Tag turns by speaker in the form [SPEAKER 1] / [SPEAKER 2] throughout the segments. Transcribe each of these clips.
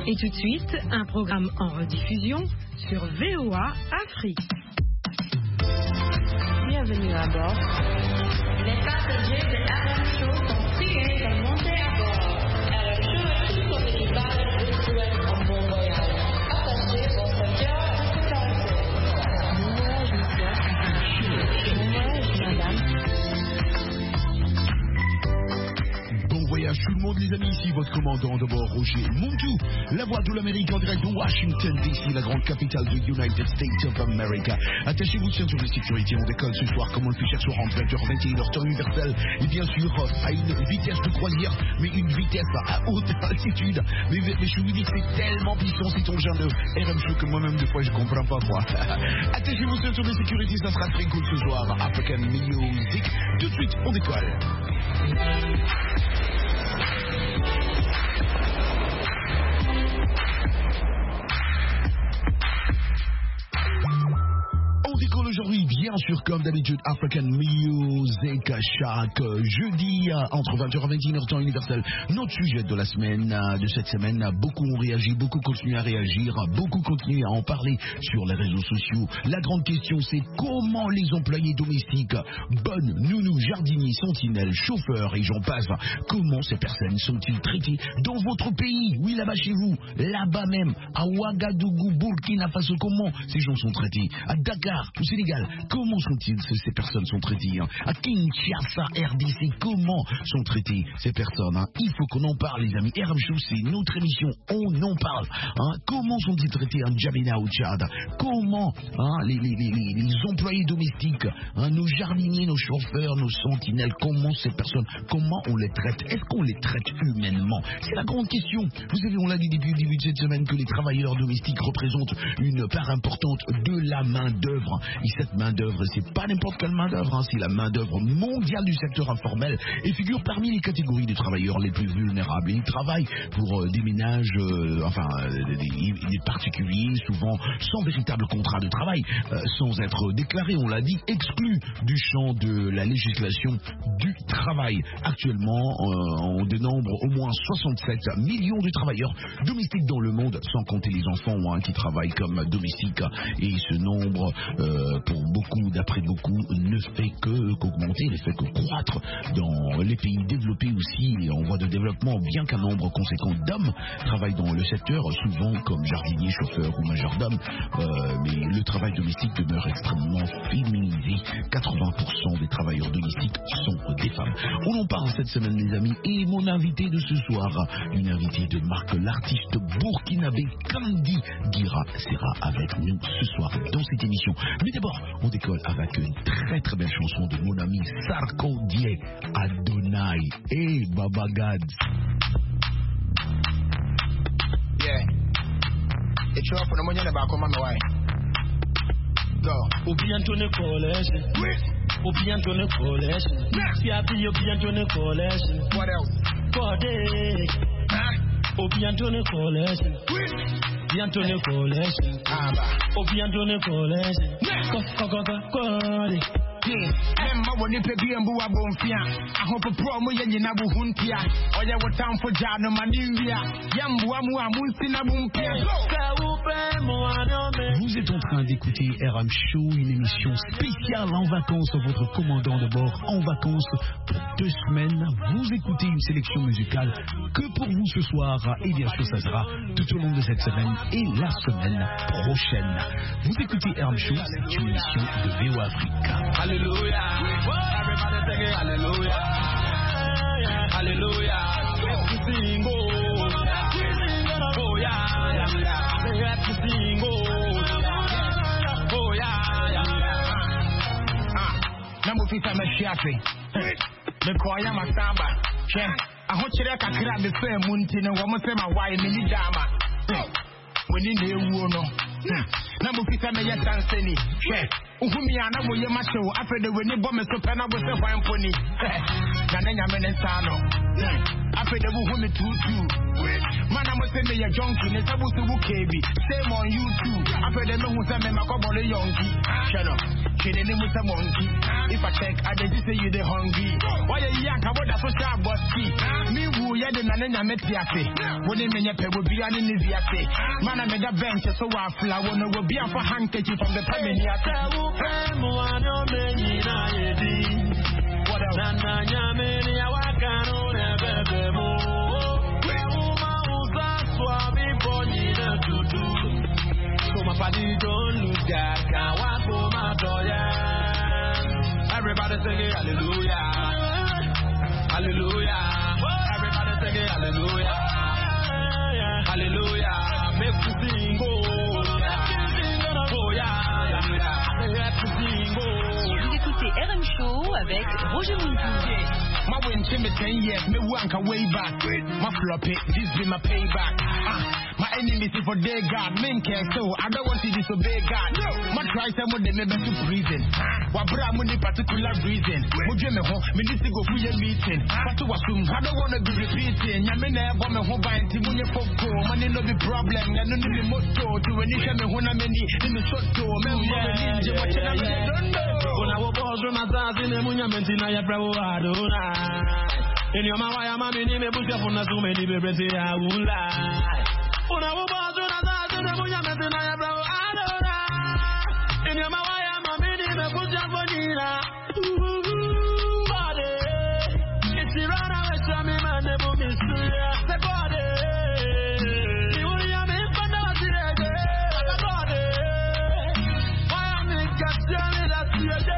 [SPEAKER 1] Et tout de suite, un programme en rediffusion sur VOA Afrique. Bienvenue à bord.
[SPEAKER 2] Les passagers de RM Show sont priés de monter à bord. RM Show est tout son équipage vous souhaite un bon voyage. Attachez votre cœur à sécurité.
[SPEAKER 1] Bon voyage, monsieur. Bon voyage, madame.
[SPEAKER 3] Bon voyage tout le monde les amis, ici votre commandant de bord Roger Montou, la voix de l'Amérique en direct de Washington DC, la grande capitale du United States of America. Attachez-vous ceinture de sécurité, on décolle ce soir comme on le fait chaque soir en 20h, 21h, temps universel, et bien sûr à une vitesse de croisière, mais une vitesse à haute altitude. Mais je vous dis que c'est tellement puissant cet engin de RM Show que moi-même des fois je comprends pas quoi. Attachez-vous ceinture de sécurité, ça sera très cool ce soir. African Music, tout de suite on décolle. Aujourd'hui, bien sûr, comme d'habitude, African Music chaque jeudi entre 20h et 21h temps universel. Notre sujet de la semaine, de cette semaine, beaucoup ont réagi, beaucoup continuent à réagir, beaucoup continuent à en parler sur les réseaux sociaux. La grande question, c'est comment les employés domestiques, bonnes, nounous, jardiniers, sentinelles, chauffeurs et j'en passe, comment ces personnes sont-ils traitées dans votre pays? Oui, là-bas chez vous, là-bas même, à Ouagadougou, Burkina Faso, comment ces gens sont traités? À Dakar, au Sénégal, comment ces personnes sont traitées? À Kinshasa, RDC, comment sont traitées ces personnes? Il faut qu'on en parle, les amis. RM Show, c'est notre émission, on en parle. Comment sont-ils traités en Djamena au Tchad? Comment les employés domestiques, nos jardiniers, nos chauffeurs, nos sentinelles, comment ces personnes, comment on les traite? Est-ce qu'on les traite humainement? C'est la grande question. Vous savez, on l'a dit depuis le début de cette semaine que les travailleurs domestiques représentent une part importante de la main-d'œuvre. Et cette main-d'œuvre, c'est pas n'importe quelle main-d'œuvre, c'est la main-d'œuvre mondiale du secteur informel et figure parmi les catégories des travailleurs les plus vulnérables. Et ils travaillent pour des ménages, des particuliers, souvent sans véritable contrat de travail, sans être déclarés, on l'a dit, exclus du champ de la législation du travail. Actuellement, on dénombre au moins 67 millions de travailleurs domestiques dans le monde, sans compter les enfants qui travaillent comme domestiques. Et ce nombre, pour beaucoup, d'après beaucoup, ne fait qu'augmenter, ne fait que croître dans les pays développés aussi, en voie de développement, bien qu'un nombre conséquent d'hommes travaillent dans le secteur, souvent comme jardiniers, chauffeurs ou majordomes, mais le travail domestique demeure extrêmement féminisé. 80% des travailleurs domestiques sont des femmes. On en parle cette semaine, les amis, et mon invité de ce soir, une invitée de marque, l'artiste burkinabé Kandi Gira sera avec nous ce soir dans cette émission. Mais d'abord, on décolle avec une très très belle chanson de mon ami Sarkodie Adonai. Hey, Baba God.
[SPEAKER 4] Yeah. It's your for the money about come on my go.
[SPEAKER 5] Obiantone college. Obiantone college. Siapi Obiantone college.
[SPEAKER 4] What else?
[SPEAKER 5] Bode. Obiantone college. Obiantone college. Obiantone college.
[SPEAKER 4] Remember when you pay and boo a bonfia. I hope a promo yen in Abu Huntia. Or you were town for Jano Manivia. Yambuamu Amusina Bumpia.
[SPEAKER 3] Vous êtes en train d'écouter RM Show, une émission spéciale en vacances. Votre commandant de bord en vacances pour 2 semaines. Vous écoutez une sélection musicale que pour vous ce soir. Et bien sûr, ça sera tout au long de cette semaine et la semaine prochaine. Vous écoutez RM Show, c'est une émission de VOA Afrique.
[SPEAKER 4] Hallelujah. Everybody sing it. Hallelujah. Hallelujah. Let's sing. Oh yeah. Let's sing. Oh yeah. Number 5 I'm a shafi. Me koya masamba. Che. Ahochire kakra me fe munti ne wo mo se ma wai me ni dama. Woni na ewu no. Number 5 me yasanseni. Che. Uhumia na wo ye ma chew afede we ni bombe so pe na bo se hwan poni. Na na nya me ne sano. Afede wo hu me tutu. Mana mo se me ye junkie ne sabu su kebi. Same on YouTube. Afede me hu se me makobo le yonki. Cheno. Chene ni musa monkey. If I check I just say you the hungry. Why you yank about the social bossy. Me who ye Where the Nana Metiafe, when they may pay will be an Indiviate. Man, I made a bench so I flower will be for handkerchief from the Pamania. What else? So my body don't lose that. Can't walk for my door. Everybody sing it, hallelujah. Hallelujah. Everybody sing it, hallelujah. Hallelujah. Make you sing, oh yeah.
[SPEAKER 6] Vous écoutez RM Show avec Roger Mountou.
[SPEAKER 4] My win to me 10 years, me wank way back. My flop it, this be my payback. My enemies for their God, men care so I don't want to disobey God. My try some of them me to prison. What bra money particular reason? Would you me home? Me need to go for your meeting. But to assume I don't want to be repeating. Ya me never want me home by team when you folk go. Money no be problem. I don't need the motto to when you share me when I'm in the short door. Me ninja watching I don't know. When I was born from my dad in the munya mentina ya bravo adona. In your mama ya mami ni me busha funa so many baby say I will lie. When I was born from my dad in the munya mentina ya bravo adona. In your mama ya mami ni me busha funa. Body, it's the run away from me man never miss you. Say body, you will ya me find out today. Body, why am I catching that today?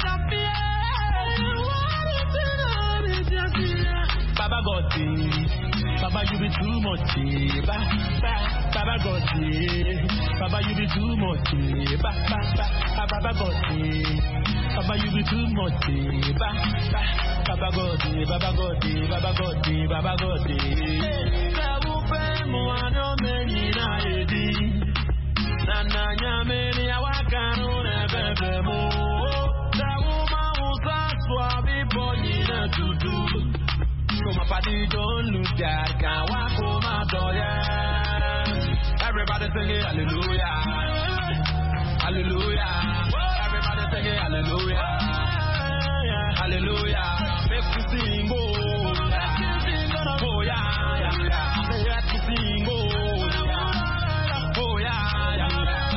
[SPEAKER 4] Baba got it, Baba you be too much, Baba got it, Baba you be too much, Baba got it, Baba you be too much, Baba got it, Baba got it, Baba got it, Baba got it. Sabu pe mo ano meni na edi, na nyameni awakanu na bebe mo. Sabu ma usa swabi boni na tutu. So my body don't lose that. Can't walk for my door, yeah. Everybody sing it, hallelujah. Hallelujah. Everybody sing it, hallelujah. Hallelujah. Make you sing, oh yeah. Oh yeah. Make you sing, oh yeah. Oh yeah.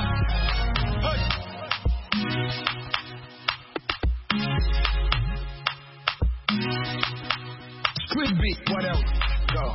[SPEAKER 4] Quick beat, what else? Go.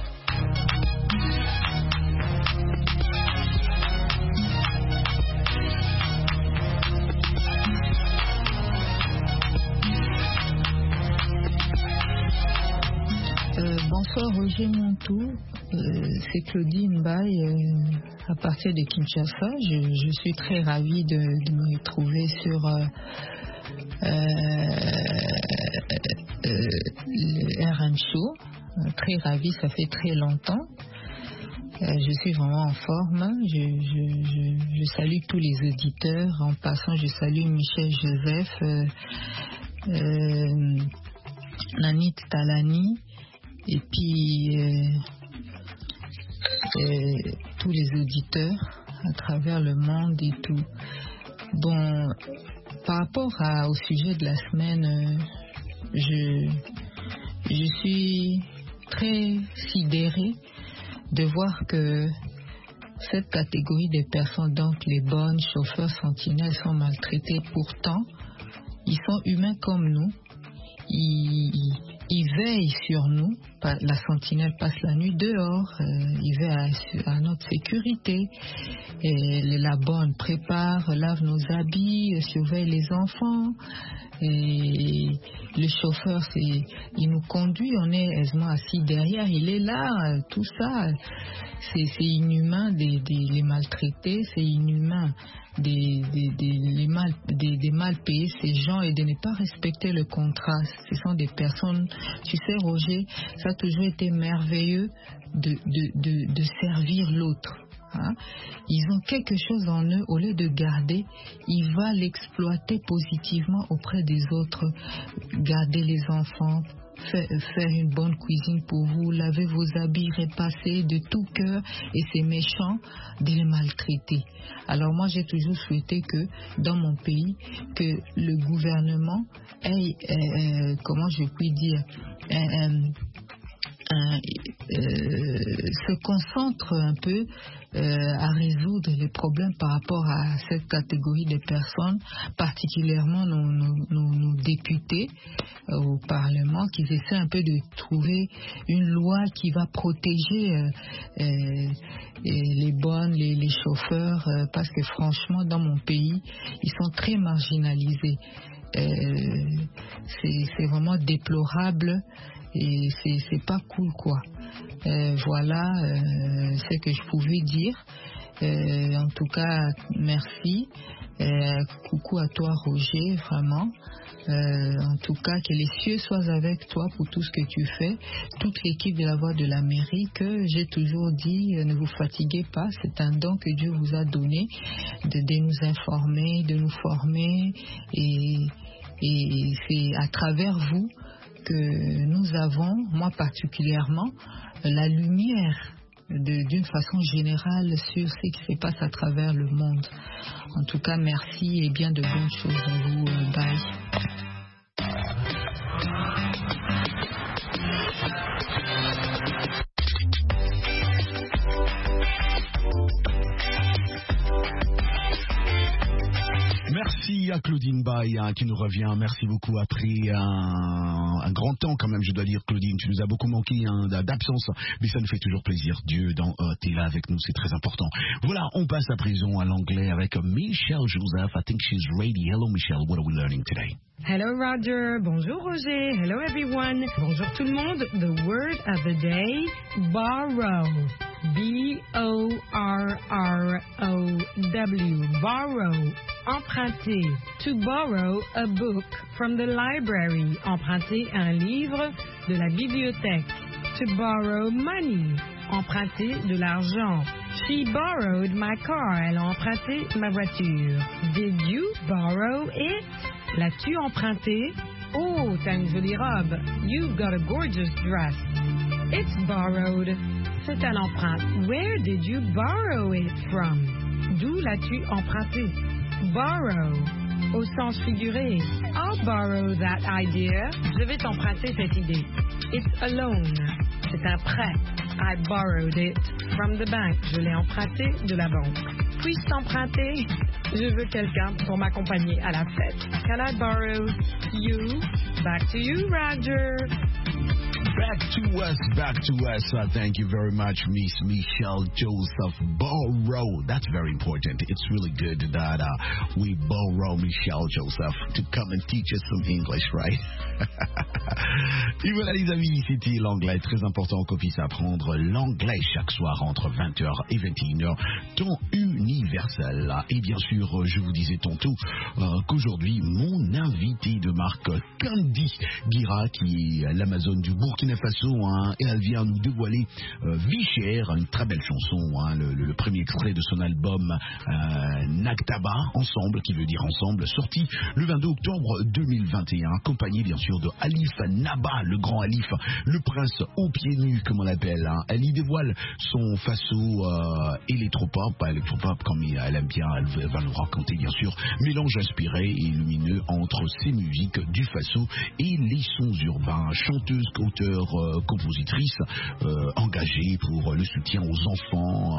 [SPEAKER 7] Bonsoir Roger Mountou, c'est Claudine Baye à partir de Kinshasa. Je suis très ravie de me retrouver sur le RM Show. Très ravie, ça fait très longtemps. Je suis vraiment en forme. Je salue tous les auditeurs. En passant, je salue Michel Joseph, Nanit Talani, et puis tous les auditeurs à travers le monde et tout. Bon, par rapport au sujet de la semaine, je suis très sidérée de voir que cette catégorie de personnes, donc les bonnes chauffeurs sentinelles, sont maltraités. Pourtant, ils sont humains comme nous. Ils veillent sur nous. La sentinelle passe la nuit dehors. Ils veillent à notre sécurité. Et la bonne prépare, lave nos habits, surveille les enfants. Et le chauffeur, il nous conduit, on est aisément assis derrière, il est là, tout ça. C'est inhumain de les maltraiter, c'est inhumain de mal payer ces gens et de ne pas respecter le contrat. Ce sont des personnes, tu sais Roger, ça a toujours été merveilleux de servir l'autre. Hein? Ils ont quelque chose en eux, au lieu de garder, ils vont l'exploiter positivement auprès des autres. Garder les enfants, faire une bonne cuisine pour vous, laver vos habits, repasser de tout cœur, et c'est méchant de les maltraiter. Alors moi j'ai toujours souhaité que dans mon pays, que le gouvernement ait, comment je puis dire, se concentre un peu à résoudre les problèmes par rapport à cette catégorie de personnes, particulièrement nos députés au Parlement, qui essaient un peu de trouver une loi qui va protéger les bonnes, les chauffeurs, parce que franchement, dans mon pays, ils sont très marginalisés. C'est vraiment déplorable. Et c'est pas cool, quoi. Voilà ce que je pouvais dire. En tout cas, merci. Coucou à toi, Roger, vraiment. En tout cas, que les cieux soient avec toi pour tout ce que tu fais. Toute l'équipe de la Voix de l'Amérique, j'ai toujours dit, ne vous fatiguez pas. C'est un don que Dieu vous a donné de nous informer, de nous former. Et c'est à travers vous que nous avons, moi particulièrement, la lumière d'une façon générale sur ce qui se passe à travers le monde. En tout cas, merci et bien de bonnes choses à vous. Bye.
[SPEAKER 3] Merci à Claudine Bay qui nous revient. Merci beaucoup après un grand temps quand même, je dois dire, Claudine. Tu nous as beaucoup manqué d'absence, mais ça nous fait toujours plaisir. Dieu, t'es là avec nous, c'est très important. Voilà, on passe à présent à l'anglais avec Michelle Joseph. I think she's ready. Hello Michelle, what are we learning today?
[SPEAKER 1] Hello Roger, bonjour Roger, hello everyone. Bonjour tout le monde. The word of the day, borrow. B-O-R-R-O-W, borrow, emprunter. To borrow a book from the library, emprunter un livre de la bibliothèque. To borrow money, emprunter de l'argent. She borrowed my car, elle a emprunté ma voiture. Did you borrow it? L'as-tu emprunté? Oh, t'as une jolie robe. You've got a gorgeous dress. It's borrowed. C'est un emprunt. Where did you borrow it from? D'où l'as-tu emprunté? Borrow, au sens figuré. I'll borrow that idea. Je vais t'emprunter cette idée. It's a loan. C'est un prêt. I borrowed it from the bank. Je l'ai emprunté de la banque. Puis-je t'emprunter? Je veux quelqu'un pour m'accompagner à la fête. Can I borrow you? Back to you, Roger.
[SPEAKER 3] Back to us. Thank you very much, Miss Michelle Joseph. Borrow. That's very important. It's really good that we borrow Michelle Joseph to come and teach us some English, right? Et voilà les amis, c'était l'anglais. Très important qu'on puisse apprendre l'anglais chaque soir entre 20h et 21h, temps universel. Et bien sûr, je vous disais tantôt qu'aujourd'hui, mon invité de marque, Candy Guira, qui est l'Amazone du Burkina Faso, elle vient nous dévoiler Vie chère, une très belle chanson, le premier extrait de son album Nagtaba, Ensemble, qui veut dire ensemble, sorti le 22 octobre 2021, accompagné bien sûr de Alif Naba, le grand Alif, le prince aux pieds nus, comme on l'appelle. Elle y dévoile son faso électropop comme elle aime bien, elle va nous raconter bien sûr, mélange inspiré et lumineux entre ses musiques du faso et les sons urbains. Chanteuse, auteure, compositrice, engagée pour le soutien aux enfants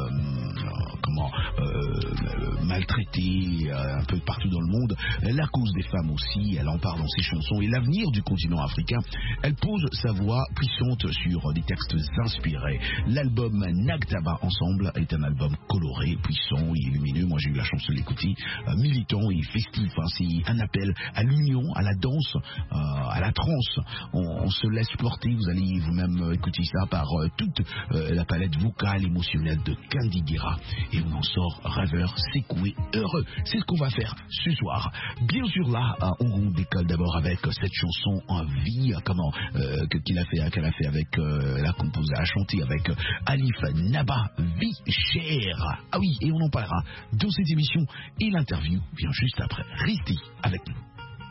[SPEAKER 3] maltraités un peu partout dans le monde, la cause des femmes aussi, elle en parle dans ses chansons et l'avenir du continent africain. Elle pose sa voix puissante sur des textes inspirés. L'album Nagtaba Ensemble est un album coloré, puissant et lumineux. Moi j'ai eu la chance de l'écouter, militant et festif. C'est un appel à l'union, à la danse, à la trance. On se laisse porter, vous allez vous-même écouter ça par toute la palette vocale, émotionnelle de Candy Guira. Et on en sort rêveur, secoué, heureux. C'est ce qu'on va faire ce soir. Bien sûr là, on décolle d'abord avec cette chanson en vie, qu'elle a fait avec la composée, a chanté avec Alif Naba, Vie chère. Ah oui, et on en parlera dans cette émission et l'interview vient juste après. Restez avec nous.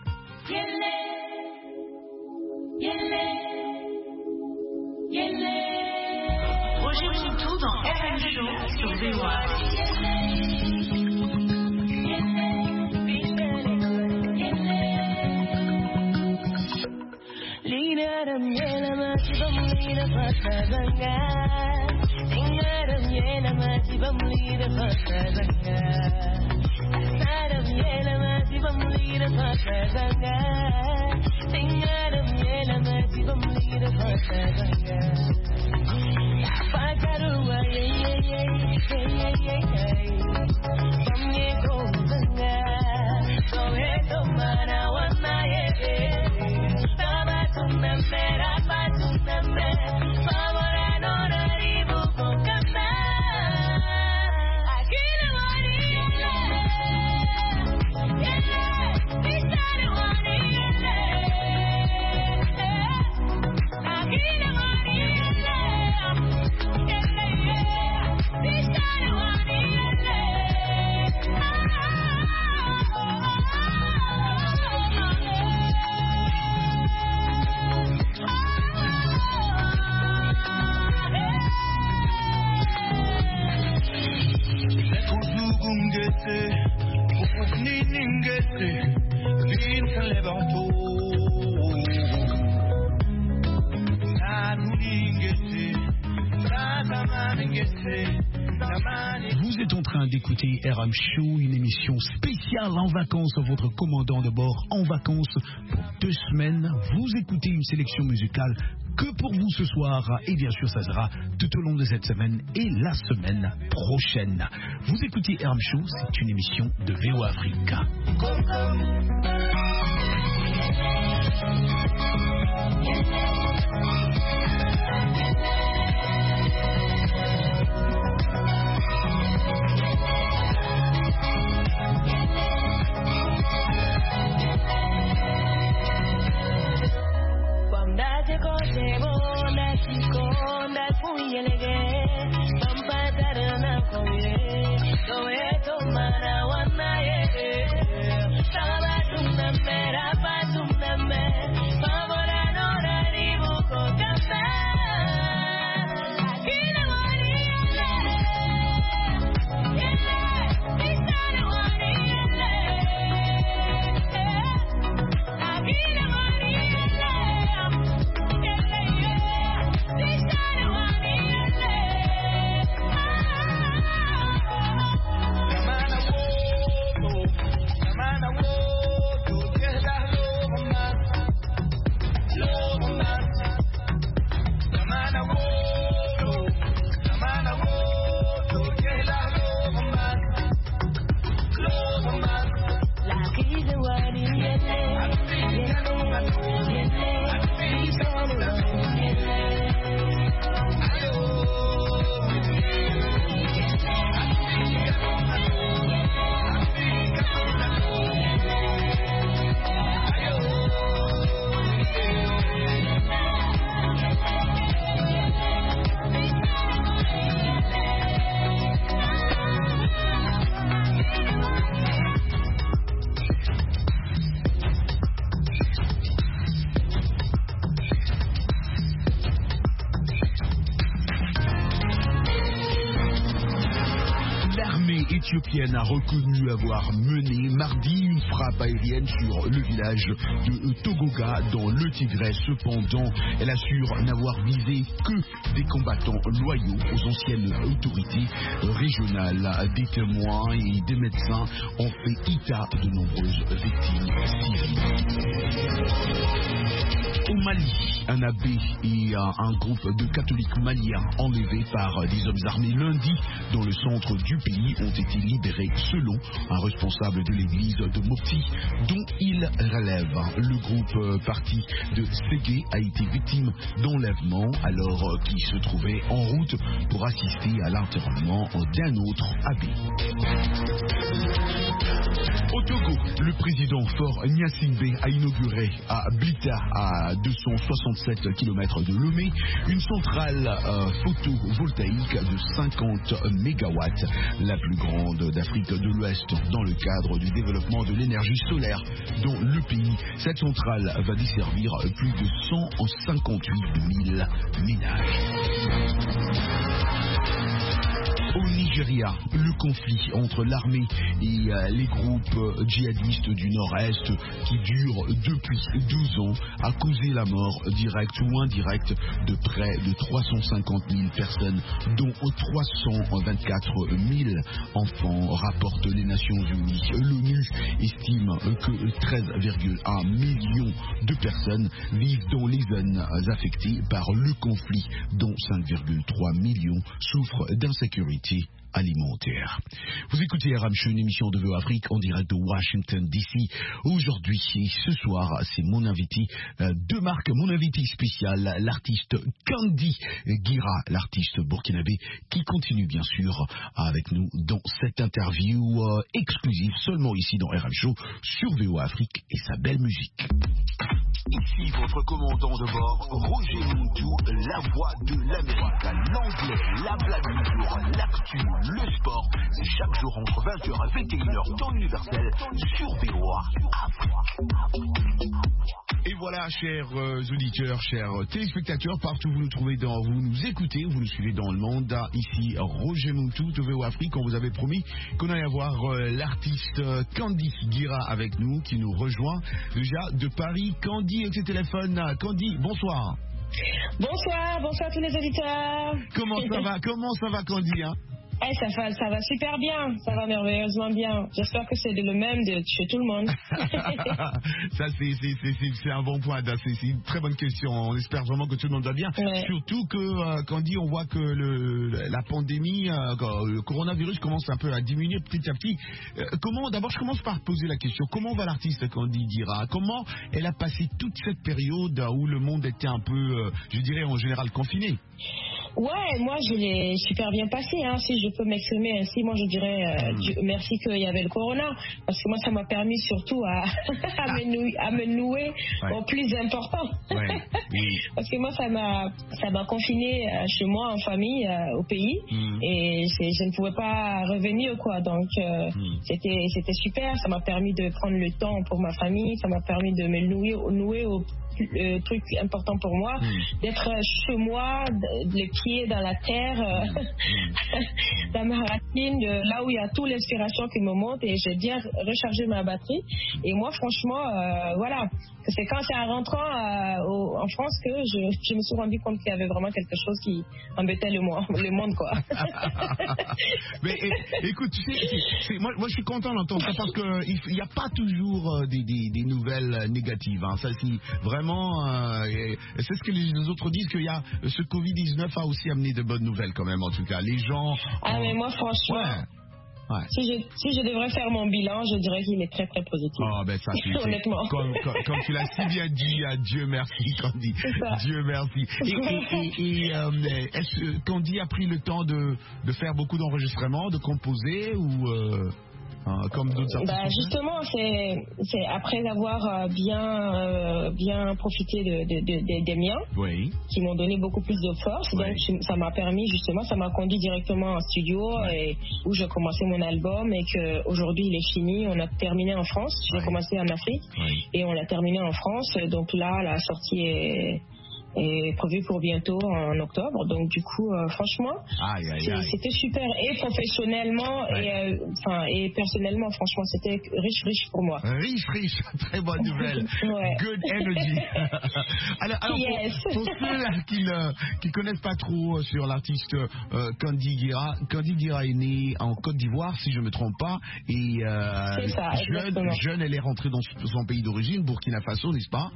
[SPEAKER 6] Roger Moutou dans FM Show sur VOA.
[SPEAKER 8] Lina da miela ma chiva mulina
[SPEAKER 3] Vous êtes en train d'écouter RM Show, une émission spéciale en vacances. Votre commandant de bord en vacances pour 2 semaines. Vous écoutez une sélection musicale que pour vous ce soir. Et bien sûr, ça sera tout au long de cette semaine et la semaine prochaine. Vous écoutez RM Show, c'est une émission de VO Africa. Éthiopienne a reconnu avoir mené mardi une frappe aérienne sur le village de Togoga dans le Tigray. Cependant, elle assure n'avoir visé que des combattants loyaux aux anciennes autorités régionales. Des témoins et des médecins ont fait état de nombreuses victimes civiles. Au Mali, un abbé et un groupe de catholiques maliens enlevés par des hommes armés lundi dans le centre du pays ont été libérés selon un responsable de l'église de Mopti dont il relève. Le groupe parti de Ségué a été victime d'enlèvement alors qu'il se trouvait en route pour assister à l'enterrement d'un autre abbé. Au Togo, le président Faure Gnassingbé a inauguré à Blita, à 267 km de Lomé, une centrale photovoltaïque de 50 MW, la plus grande d'Afrique de l'Ouest dans le cadre du développement de l'énergie solaire dans le pays. Cette centrale va desservir plus de 158 000 ménages. Au Niger, Nigeria, le conflit entre l'armée et les groupes djihadistes du Nord-Est qui dure depuis 12 ans a causé la mort directe ou indirecte de près de 350 000 personnes, dont 324 000 enfants, rapportent les Nations Unies. L'ONU estime que 13,1 millions de personnes vivent dans les zones affectées par le conflit, dont 5,3 millions souffrent d'insécurité alimentaire. Vous écoutez RM Show, une émission de VO Afrique en direct de Washington DC. Aujourd'hui et ce soir, c'est mon invité de marque, mon invité spécial, l'artiste Kandi Guira, l'artiste burkinabé, qui continue bien sûr avec nous dans cette interview exclusive seulement ici dans RM Show sur VO Afrique et sa belle musique. Ici votre commandant de bord, Roger Muntu, la voix de l'Amérique, l'anglais, la blague du jour, l'actu, le sport. C'est chaque jour entre 20h et 21h temps universel sur VOA Afrique. Et voilà, chers auditeurs, chers téléspectateurs, partout où vous nous trouvez, vous nous écoutez, vous nous suivez dans le monde. Ici, Roger Muntu de VOA Afrique. On vous avait promis qu'on allait avoir l'artiste Kandi Guira avec nous, qui nous rejoint déjà de Paris. Kandi avec ses téléphones. Kandi, bonsoir.
[SPEAKER 8] Bonsoir à tous les auditeurs.
[SPEAKER 3] Comment ça va Kandi, hein?
[SPEAKER 8] Ça va super bien, ça va merveilleusement bien. J'espère que c'est le même chez tout le monde.
[SPEAKER 3] Ça, c'est un bon point. C'est une très bonne question. On espère vraiment que tout le monde va bien. Ouais. Surtout que, Kandi, on voit que la pandémie, le coronavirus commence un peu à diminuer petit à petit. D'abord, je commence par poser la question. Comment va l'artiste Kandi Guira? Comment elle a passé toute cette période où le monde était un peu, je dirais, en général confiné?
[SPEAKER 8] Ouais, moi je l'ai super bien passé, hein. Si je peux m'exprimer ainsi, moi je dirais merci qu'il y avait le corona, parce que moi ça m'a permis surtout à me nouer au plus important. Ouais. Parce que moi ça m'a confiné chez moi en famille au pays et je ne pouvais pas revenir quoi, donc c'était super, ça m'a permis de prendre le temps pour ma famille, ça m'a permis de me nouer au truc important pour moi, d'être chez moi, les pieds dans la terre, dans ma racine, là où il y a toute l'inspiration qui me monte, et j'ai bien rechargé ma batterie. Et moi, franchement, voilà, c'est quand c'est en rentrant en France que je me suis rendu compte qu'il y avait vraiment quelque chose qui embêtait le monde, quoi.
[SPEAKER 3] Mais écoute, moi je suis content d'entendre ça, parce qu'il n'y a pas toujours des nouvelles négatives, hein. Ça, c'est vraiment c'est ce que les autres disent, qu'il y a ce Covid-19 a aussi amené de bonnes nouvelles quand même, en tout cas. Les gens...
[SPEAKER 8] mais moi franchement... Ouais. Si je devrais faire mon bilan, je dirais qu'il est très très positif.
[SPEAKER 3] Oh, ben ça, honnêtement. Comme tu l'as si bien dit, Dieu merci, Kandi. Dieu merci. Et est-ce que Kandi a pris le temps de faire beaucoup d'enregistrements, de composer, ou... comme d'autres artistes?
[SPEAKER 8] Justement, c'est après avoir bien profité des miens, qui m'ont donné beaucoup plus de force. Donc ça m'a permis justement, ça m'a conduit directement en studio, et où j'ai commencé mon album, et que aujourd'hui il est fini. On a terminé en France. J'ai commencé en Afrique et on l'a terminé en France. Donc là, la sortie est prévu pour bientôt en octobre, donc du coup franchement c'était super, et professionnellement et personnellement, franchement c'était riche pour moi.
[SPEAKER 3] Riche, très bonne nouvelle. Good energy. alors pour ceux qui connaissent pas trop sur l'artiste Kandi Guira est née en Côte d'Ivoire, si je me trompe pas, et jeune elle est rentrée dans son pays d'origine, Burkina Faso, n'est-ce pas?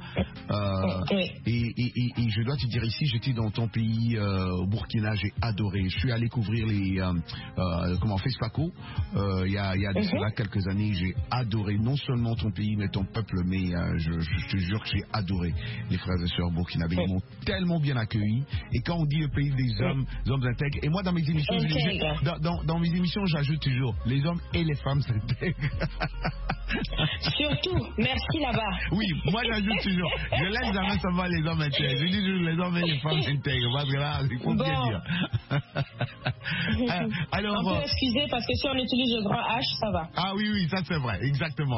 [SPEAKER 3] Et je dois te dire, ici, j'étais dans ton pays, au Burkina, j'ai adoré. Je suis allé couvrir FESPACO, il y a de cela quelques années. J'ai adoré non seulement ton pays, mais ton peuple, mais je te jure que j'ai adoré les frères et sœurs burkinabés. Ils m'ont tellement bien accueilli. Et quand on dit le pays des hommes intègres, et moi dans mes émissions, dans mes émissions, j'ajoute toujours les hommes et les femmes s'intègrent.
[SPEAKER 8] Surtout, merci là-bas.
[SPEAKER 3] Oui, moi j'ajoute toujours. Je laisse jamais savoir les hommes intègres. Je dis toujours les hommes et les femmes intègres. Parce que là, il faut bien dire. Alors,
[SPEAKER 8] on peut excuser parce que si on utilise le grand H, ça va.
[SPEAKER 3] Ah oui, ça c'est vrai, exactement.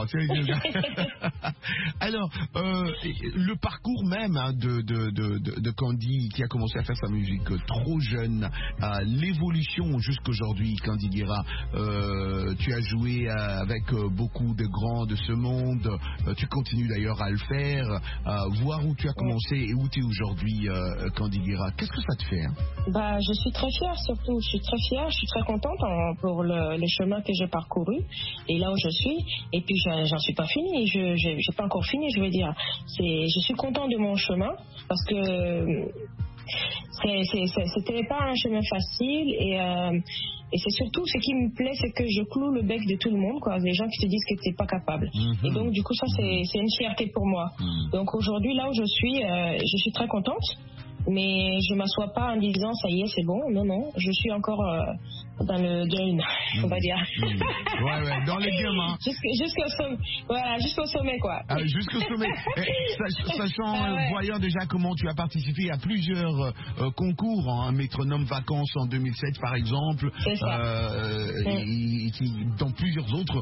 [SPEAKER 3] Alors, le parcours même de Candy qui a commencé à faire sa musique trop jeune, l'évolution jusqu'aujourd'hui, Candy Guerra, tu as joué avec beaucoup de grands de ce monde, tu continues d'ailleurs à le faire, voir où tu as commencé et où tu es aujourd'hui, Candy Guerra, qu'est-ce que ça te fait
[SPEAKER 8] Je suis très fière surtout, je suis très fière, je suis très contente pour les chemins que j'ai parcourus et là où je suis, et puis j'en suis pas fini, j'ai pas encore fini, je veux dire, je suis contente de mon chemin parce que c'était pas un chemin facile et c'est surtout ce qui me plaît, c'est que je cloue le bec de tout le monde, quoi. Les gens qui te disent que tu n'es pas capable. Et donc du coup ça c'est une fierté pour moi. Donc aujourd'hui là où je suis très contente. Mais je ne m'assois pas en disant ça y est, c'est bon. Non, je suis encore dans le game, on va dire.
[SPEAKER 3] Ouais, dans le game, hein.
[SPEAKER 8] Jusqu'au sommet. Voilà, jusqu'au sommet, quoi.
[SPEAKER 3] Jusqu'au sommet. Sachant, voyant déjà comment tu as participé à plusieurs concours, hein, Métronome Vacances en 2007, par exemple.
[SPEAKER 8] C'est ça.
[SPEAKER 3] Et dans plusieurs autres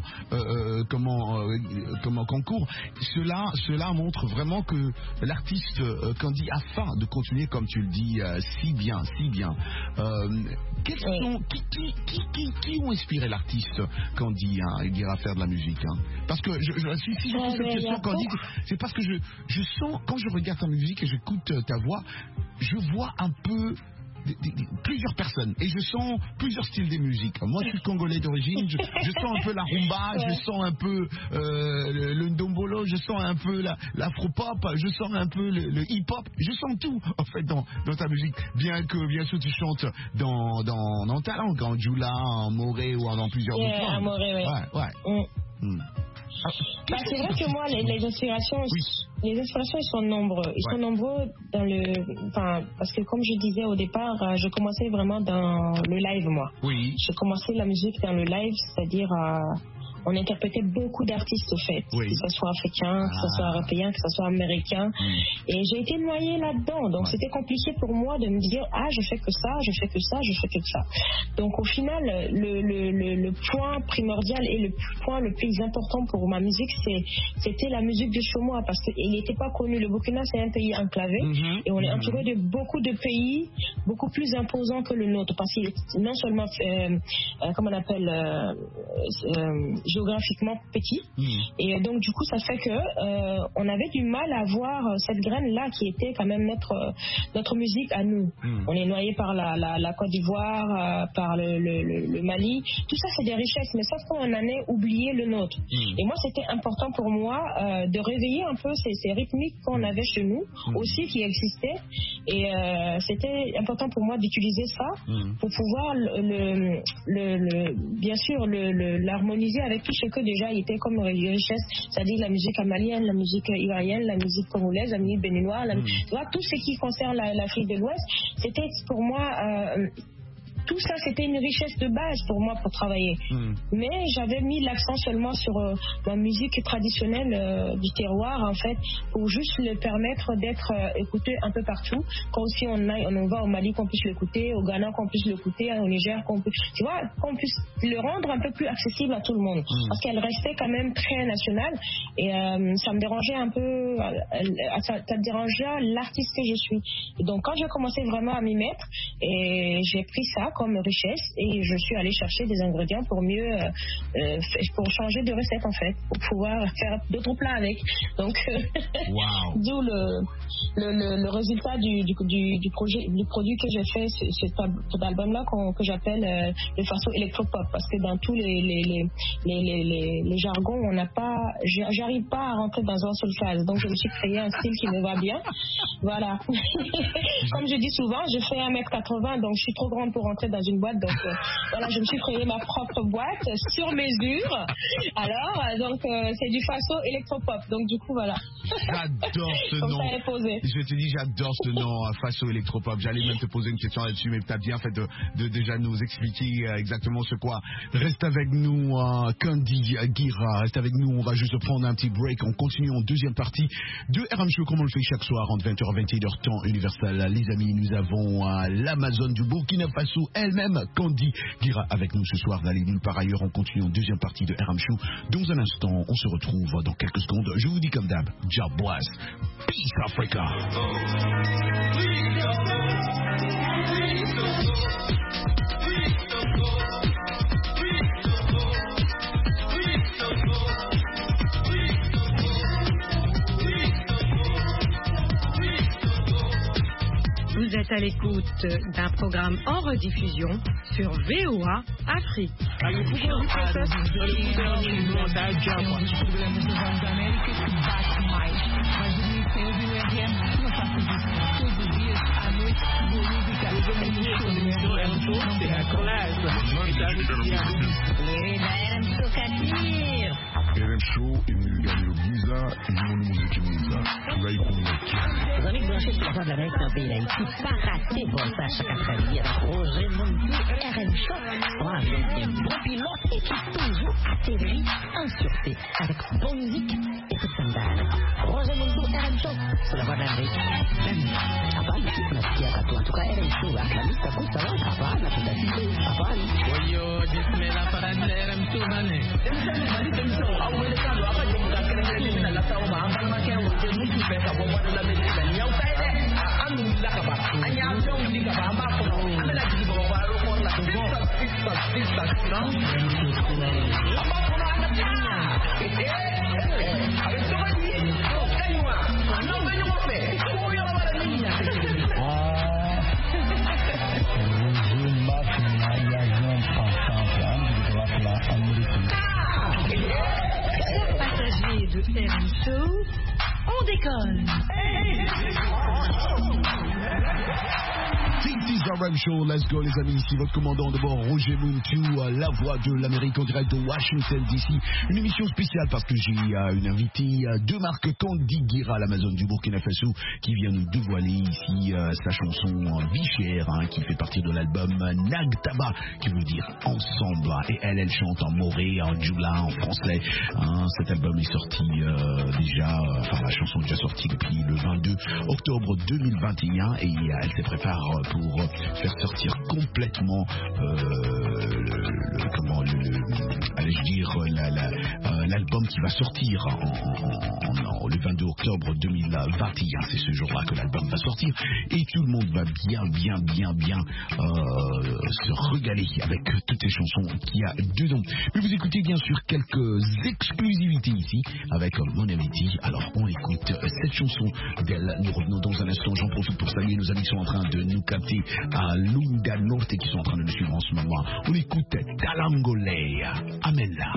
[SPEAKER 3] concours. Cela montre vraiment que l'artiste Candy a faim de continuer, comme tu le dis, si bien. Qui ont inspiré l'artiste Candy Guerra à faire de la musique, Parce que si je pose cette question, Candy, c'est parce que je sens, quand je regarde ta musique et j'écoute ta voix, je vois un peu plusieurs personnes et je sens plusieurs styles de musique. Moi je suis congolais d'origine, je sens un peu la rumba, je sens un peu le ndombolo, je sens un peu l'afro-pop, je sens un peu le hip-hop, je sens tout en fait dans ta musique, bien sûr tu chantes dans ta langue, en djoula, en moré ou dans plusieurs autres langues.
[SPEAKER 8] En moré, oui. C'est vrai que moi les inspirations ils sont nombreux. Ils sont nombreux parce que comme je disais au départ, je commençais vraiment dans le live, moi.
[SPEAKER 3] Oui.
[SPEAKER 8] Je commençais la musique dans le live, c'est-à-dire on interprétait beaucoup d'artistes au fait, que ce soit africain, que ce soit européen, que ce soit américain. Et j'ai été noyée là-dedans. Donc c'était compliqué pour moi de me dire je fais que ça, je fais que ça, je fais que ça. Donc au final, le point primordial et le point le plus important pour ma musique, c'était la musique de Chomois, parce qu'il n'était pas connu. Le Burkina, c'est un pays enclavé et on est entouré de beaucoup de pays beaucoup plus imposants que le nôtre, parce qu'il est non seulement comment on appelle géographiquement petit, et donc du coup ça fait que on avait du mal à voir cette graine là qui était quand même notre musique à nous. On est noyé par la Côte d'Ivoire, par le Mali, tout ça c'est des richesses, mais sauf qu'on en a oublié le nôtre. Et moi c'était important pour moi de réveiller un peu ces rythmiques qu'on avait chez nous aussi, qui existaient, et c'était important pour moi d'utiliser ça pour pouvoir bien sûr l'harmoniser avec tout ce que déjà il était comme richesse, c'est-à-dire la musique malienne, la musique ivoirienne, la musique congolaise, la musique béninoise, tu vois, tout ce qui concerne l'Afrique de l'Ouest, c'était pour moi tout ça, c'était une richesse de base pour moi pour travailler. Mais j'avais mis l'accent seulement sur la musique traditionnelle du terroir, en fait, pour juste le permettre d'être écouté un peu partout. Quand aussi on va au Mali, qu'on puisse l'écouter, au Ghana, qu'on puisse l'écouter, au Niger, qu'on puisse le rendre un peu plus accessible à tout le monde. Parce qu'elle restait quand même très nationale, et ça me dérangeait un peu, ça dérangeait l'artiste que je suis. Et donc quand j'ai commencé vraiment à m'y mettre, et j'ai pris ça comme richesse, et je suis allée chercher des ingrédients pour mieux pour changer de recette, en fait, pour pouvoir faire d'autres plats avec. Donc d'où le résultat du produit que j'ai fait, cet album là que j'appelle de façon électropop, parce que dans tous les jargons, on n'a pas, j'arrive pas à rentrer dans un seul phase, donc je me suis créé un style qui me va bien. Voilà. Comme je dis souvent, je fais 1m80 1m80, donc je suis trop grande pour rentrer dans une boîte. Donc voilà, je me suis créé ma propre boîte sur mesure. Alors, donc c'est du faso électropop. Donc du coup, voilà.
[SPEAKER 3] J'adore ce nom. Je te dis, j'adore ce nom, faso électropop. J'allais même te poser une question là-dessus, mais tu as bien fait de déjà nous expliquer exactement ce quoi. Reste avec nous, Candy Guira. Reste avec nous, on va juste prendre un petit break. On continue en deuxième partie de RM Show, comme on le fait chaque soir entre 20h et 21h temps universel. Les amis, nous avons l'Amazon du Burkina Faso elle-même, Candy Guira, avec nous ce soir. N'allez nulle part ailleurs. On continue en deuxième partie de RM Show. Dans un instant, on se retrouve dans quelques secondes. Je vous dis comme d'hab, Jabwas, Peace Africa.
[SPEAKER 1] Vous êtes à l'écoute d'un programme en rediffusion sur VOA Afrique.
[SPEAKER 9] RM Show, il gagne le visa, il gagne le musique visa. Tu vas y connaître.
[SPEAKER 10] Vous avez branché sur la voie de l'Amérique dans le pays d'Haïti, pas raté pour ça chaque après-midi avec Roger Mountou et RM Show. Voilà, donc un bon pilote et qui toujours atterrit en sûreté avec bonne musique et tout ça. Roger Mountou, RM Show, sur la voie de l'Amérique. Habari, tunasikia katu. En tout cas, RM Show, aklamista kusa wa habari, na tunasikia habari.
[SPEAKER 5] Oyo, dismela para RM Show, bane.
[SPEAKER 1] Passagers de RM Show, on décolle.
[SPEAKER 3] This is RM Show, let's go les amis, ici votre commandant de bord Roger Mountou, la voix de l'Amérique en direct de Washington DC. Une émission spéciale parce que j'ai une invitée de marque, Candy Guira, l'Amazon du Burkina Faso, qui vient nous dévoiler ici sa chanson Bichère, qui fait partie de l'album Nagtaba, qui veut dire ensemble. Et elle chante en moré, en djoula, en français. Cet album est sorti déjà, enfin la chanson est déjà sortie depuis le 22 octobre 2021 et elle se prépare pour faire sortir complètement l'album qui va sortir le 22 octobre 2021. C'est ce jour-là que l'album va sortir et tout le monde va bien se régaler avec toutes les chansons qu'il y a dedans. Mais vous écoutez bien sûr quelques exclusivités ici avec mon invité. Alors on écoute cette chanson d'elle. Nous revenons dans un instant. J'en profite pour saluer nos amis qui sont en train de nous capter à Lunda Norte qui sont en train de nous suivre en ce moment. On écoute Talangolé. Amena.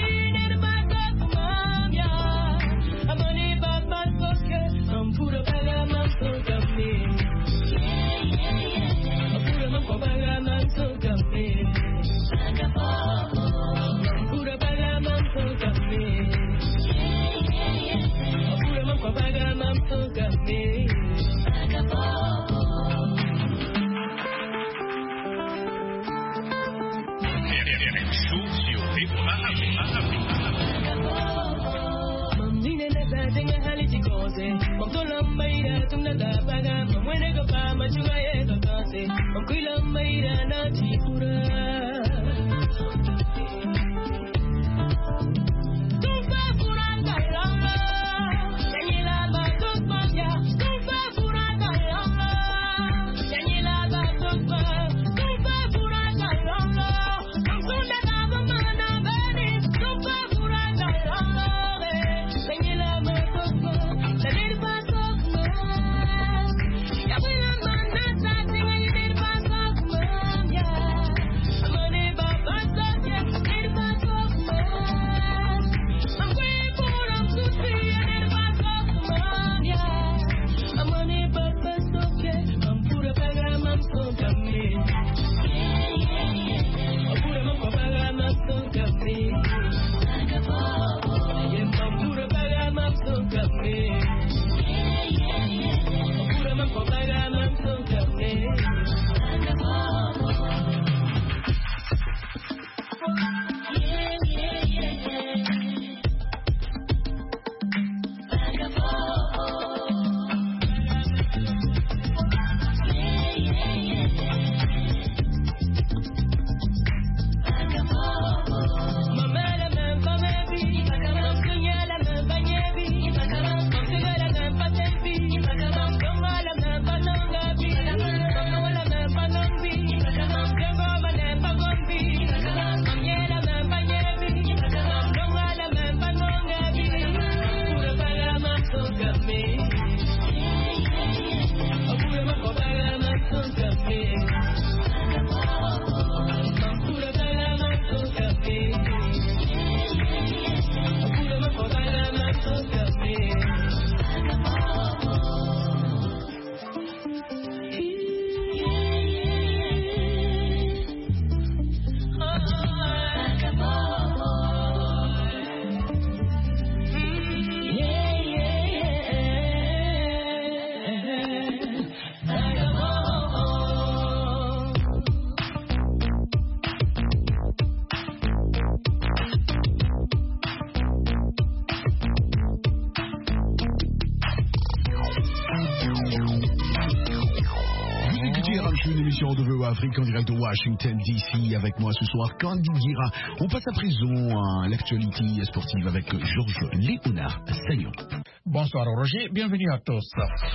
[SPEAKER 11] Puro
[SPEAKER 3] Une émission de VOA Afrique en direct de Washington DC avec moi ce soir, Candy Gira. On passe à présent à l'actualité sportive avec Georges Léonard Sagnon.
[SPEAKER 11] Bonsoir Roger, bienvenue à tous.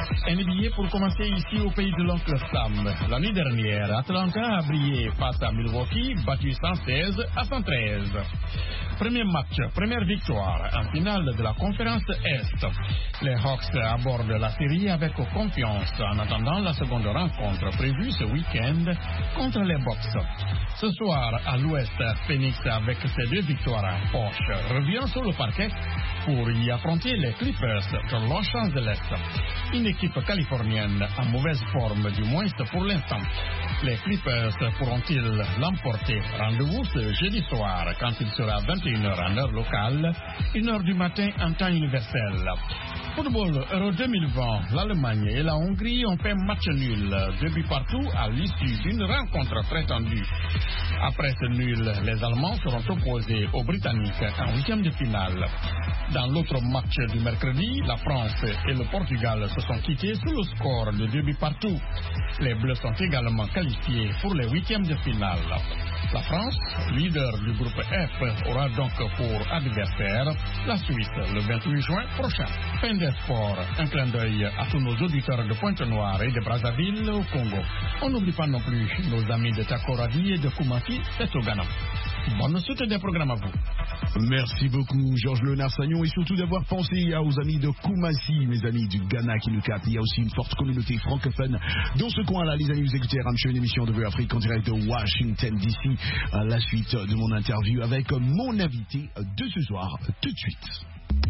[SPEAKER 11] NBA pour commencer ici au pays de l'oncle Sam. La nuit dernière, Atlanta a brillé face à Milwaukee, battu 116 à 113. Premier match, première victoire en finale de la conférence Est. Les Hawks abordent la série avec confiance en attendant la seconde rencontre prévue ce week-end contre les Bucks. Ce soir, à l'Ouest, Phoenix, avec ses 2 victoires en poche, revient sur le parquet pour y affronter les Clippers de Los Angeles. Une équipe californienne en mauvaise forme, du moins pour l'instant. Les Clippers pourront-ils l'emporter? Rendez-vous ce jeudi soir quand il sera 21h en heure locale, 1h du matin en temps universel. Football Euro 2020, l'Allemagne et la Hongrie ont fait match nul, 2 buts partout à l'issue d'une rencontre très tendue. Après ce nul, les Allemands seront opposés aux Britanniques en 8e de finale. Dans l'autre match du mercredi, la France et le Portugal se sont quittés sous le score de 2 buts partout. Les Bleus sont également qualifiés pour les 8e de finale. La France, leader du groupe F, aura donc pour adversaire la Suisse le 28 juin prochain. Fin des sports, un clin d'œil à tous nos auditeurs de Pointe-Noire et de Brazzaville au Congo. On n'oublie pas non plus nos amis de Takoradi et de Kumasi, c'est au Ghana. Bonne suite des programmes à vous.
[SPEAKER 3] Merci beaucoup Georges Léonard Sagnon et surtout d'avoir pensé aux amis de Kumasi, mes amis du Ghana qui nous captent. Il y a aussi une forte communauté francophone dans ce coin-là. Les amis, vous écoutez Ramsey, une émission de VOA Afrique en direct de Washington DC. À la suite de mon interview avec mon invité de ce soir, tout de suite.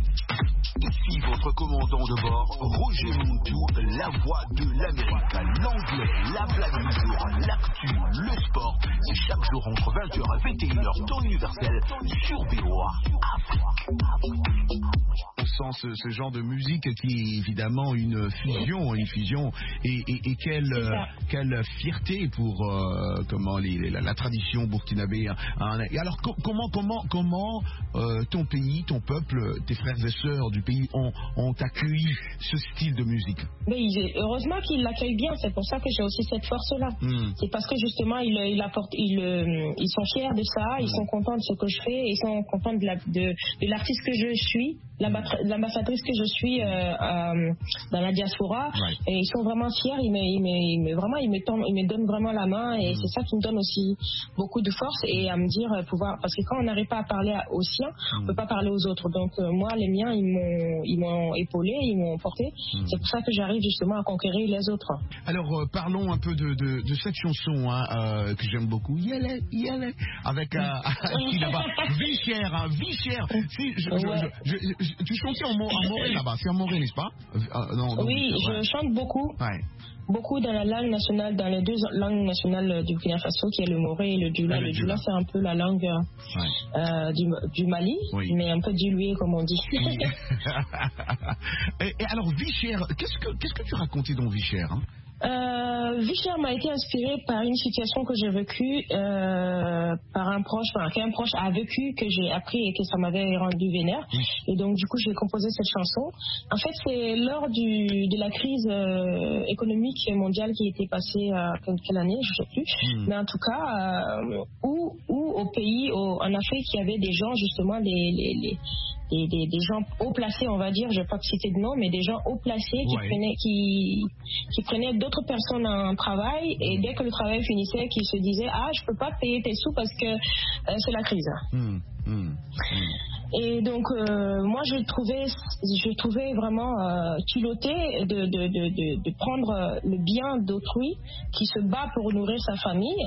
[SPEAKER 12] Ici votre commandant de bord, Roger Montou, la voix de l'Amérique, l'anglais, la blague du jour, l'actu, le sport. C'est chaque jour entre 20h et 21h, temps universel, sur VOA Afrique.
[SPEAKER 3] sans ce genre de musique qui est évidemment une fusion et quelle fierté pour la tradition burkinabé. Et alors comment ton pays, ton peuple, tes frères et sœurs du pays ont accueilli ce style de musique?
[SPEAKER 8] Mais heureusement qu'ils l'accueillent bien, c'est pour ça que j'ai aussi cette force-là. C'est parce que justement ils sont fiers de ça, ils sont contents de ce que je fais, ils sont contents de l'artiste que je suis, l'ambassadrice que je suis dans la diaspora, et ils sont vraiment fiers, ils me donnent vraiment la main, et c'est ça qui me donne aussi beaucoup de force et à me dire parce que quand on n'arrive pas à parler aux siens, on peut pas parler aux autres. Donc moi, les miens, ils m'ont épaulé, ils m'ont porté. C'est pour ça que j'arrive justement à conquérir les autres.
[SPEAKER 3] Alors parlons un peu de cette chanson que j'aime beaucoup, Yele, avec qui là-bas, Vie chère. Tu chantais en moré là-bas, c'est en moré, n'est-ce pas?
[SPEAKER 8] Oui, je chante beaucoup. Ouais. Beaucoup dans la langue nationale, dans les deux langues nationales du Burkina Faso, qui est le moré et le djoula. Le djoula, c'est un peu la langue du Mali, mais un peu diluée, comme on dit.
[SPEAKER 3] Et alors, Vie chère, qu'est-ce que tu racontais dans Vie chère, hein?
[SPEAKER 8] Vie chère m'a été inspirée par une situation que j'ai vécue par un proche, qu'un proche a vécu, que j'ai appris et que ça m'avait rendu vénère. Et donc du coup j'ai composé cette chanson. En fait c'est lors de la crise économique mondiale qui était passée quelle année, je sais plus. Mais en tout cas où au pays, en Afrique, il y avait des gens justement des gens haut placés, on va dire, je ne vais pas citer de nom, mais des gens haut placés qui prenaient d'autres personnes en travail, et dès que le travail finissait, qui se disaient je peux pas te payer tes sous parce que c'est la crise. Et donc moi je trouvais vraiment culotté de prendre le bien d'autrui qui se bat pour nourrir sa famille.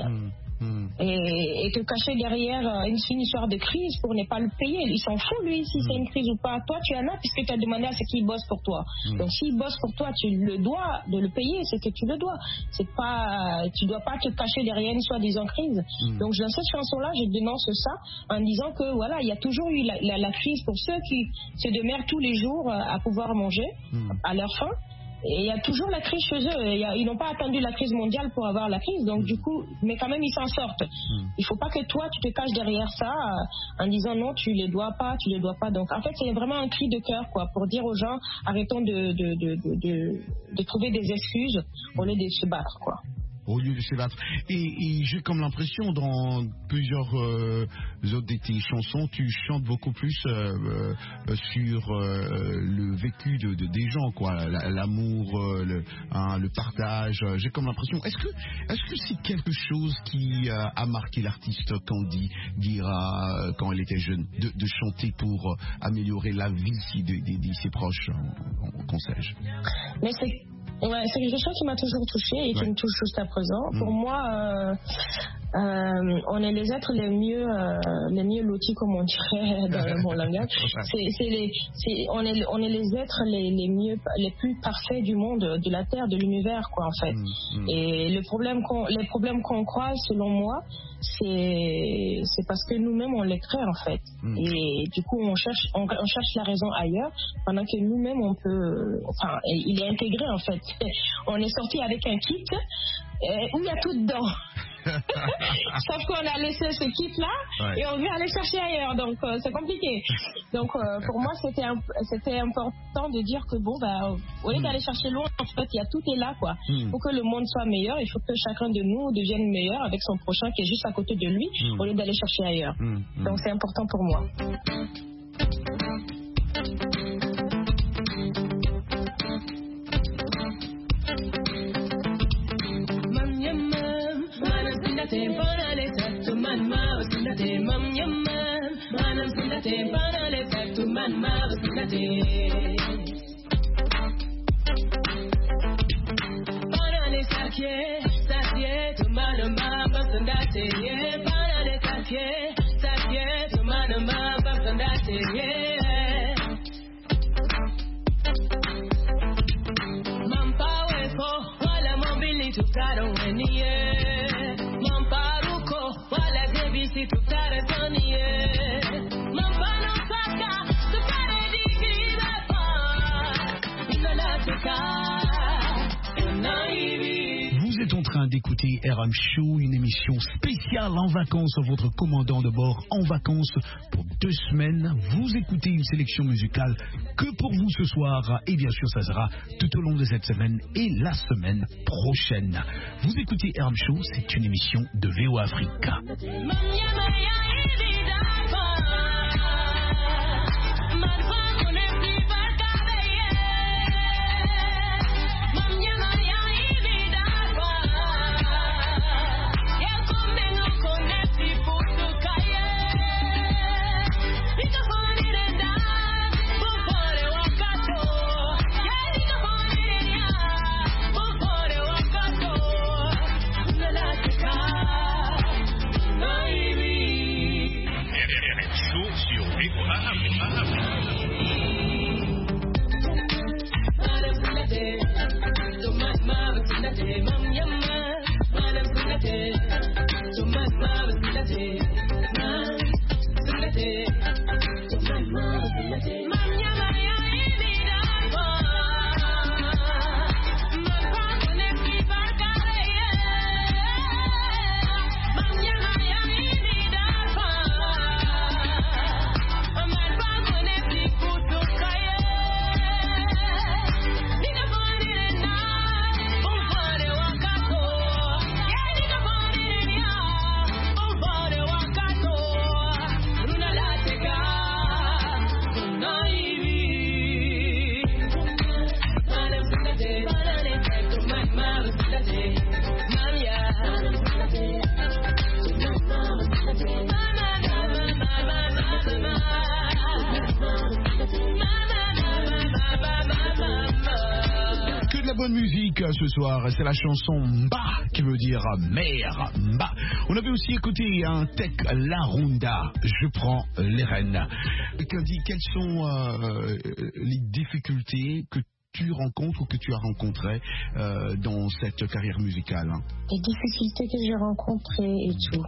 [SPEAKER 8] Et te cacher derrière une histoire de crise pour ne pas le payer. Ils s'en foutent, lui, si c'est une crise ou pas. Toi, tu en as puisque tu as demandé à ce qu'il bosse pour toi. Donc, s'il bosse pour toi, tu le dois de le payer, c'est que tu le dois. Tu dois pas te cacher derrière une soi-disant crise. Donc, dans cette chanson-là, je dénonce ça en disant que voilà, il y a toujours eu la crise pour ceux qui se démerdent tous les jours à pouvoir manger à leur faim. Et il y a toujours la crise chez eux. Ils n'ont pas attendu la crise mondiale pour avoir la crise. Donc du coup, mais quand même, ils s'en sortent. Il ne faut pas que toi, tu te caches derrière ça en disant non, tu ne les dois pas. Donc en fait, c'est vraiment un cri de cœur, quoi, pour dire aux gens, arrêtons de trouver des excuses au lieu de se battre, quoi.
[SPEAKER 3] Au lieu de se battre. Et j'ai comme l'impression, dans plusieurs autres de tes chansons, tu chantes beaucoup plus sur le vécu des gens, quoi, l'amour, le partage. J'ai comme l'impression. Est-ce que c'est quelque chose qui a marqué l'artiste Candy Guira quand elle était jeune, de chanter pour améliorer la vie de ses proches, conseil?
[SPEAKER 8] Mais c'est quelque chose qui m'a toujours touchée et qui me touche jusqu'à présent. Pour moi, on est les êtres les mieux lotis, comme on dirait dans mon langage. On est les êtres les plus parfaits du monde, de la terre, de l'univers, quoi, en fait. Et les problèmes qu'on croise, selon moi, c'est parce que nous-mêmes on les crée, en fait. Et du coup on cherche la raison ailleurs, pendant que nous-mêmes il est intégré, en fait. On est sorti avec un kit où il y a tout dedans. Sauf qu'on a laissé ce kit-là et on veut aller chercher ailleurs, donc c'est compliqué. Donc pour moi c'était important de dire que au lieu d'aller chercher loin, en fait, tout est là, quoi. Pour que le monde soit meilleur, il faut que chacun de nous devienne meilleur avec son prochain qui est juste à côté de lui, au lieu d'aller chercher ailleurs. Donc c'est important pour moi.
[SPEAKER 3] Vous êtes en train d'écouter RM Show, une émission spéciale en vacances. Votre commandant de bord en vacances pour 2 semaines. Vous écoutez une sélection musicale que pour vous ce soir. Et bien sûr, ça sera tout au long de cette semaine et la semaine prochaine. Vous écoutez RM Show, c'est une émission de VO Africa. Ce soir, c'est la chanson Mba qui veut dire mère Mba. On avait aussi écouté un Tech La Runda, je prends les rênes. Quelles sont les difficultés que tu rencontres ou que tu as rencontrées dans cette carrière musicale?
[SPEAKER 8] Les difficultés que j'ai rencontrées et tout.